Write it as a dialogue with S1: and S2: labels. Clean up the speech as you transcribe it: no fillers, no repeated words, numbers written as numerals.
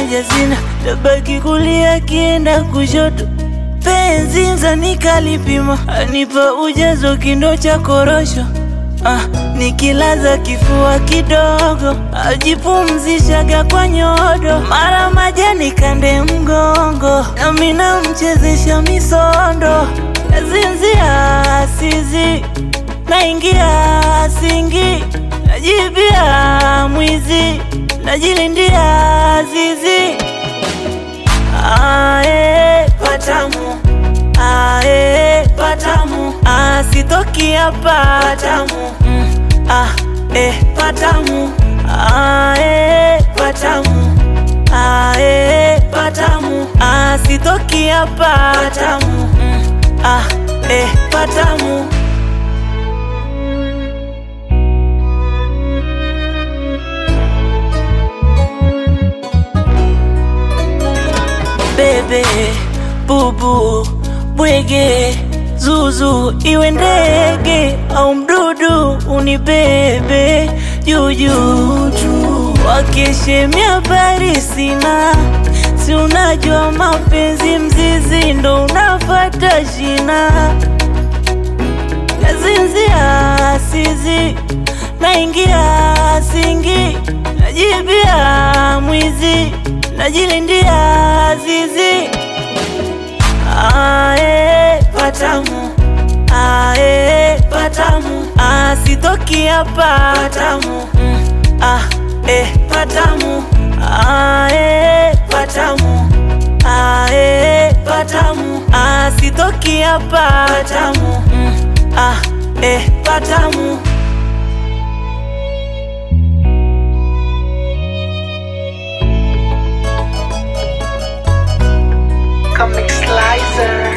S1: haja sina, tabaki kulia kienda kushoto. Penzi mzani kalipima, anipa ujazo kindo cha korosho. Nikilaza kifua kidogo, ajipumzishaga kwa nyodo. Mara majani kande mgongo, nami namchezesha misondo. Nazinzia sizi, naingia singi, najibia mwizi, najilindia zizi. Ae patamu, ae patamu, sitoki hapa patamu. Patamu, ae patamu, ae patamu, sitoki hapa patamu. Patamu. Bebe, bubu, bwege, zuzu, iwe ndege au mdudu unibebe juju. Wakeshemia bari sina, si unajua mapenzi mzizi ndo unafata jina. Nazinzia sizi, naingia singi, najibia mwizi, najilindia zizi. Ae patamu, ae patamu, sitoki hapa patamu. Patamu, ae patamu, ae patamu, sitoki hapa patamu. Patamu.
S2: Comic Slicer.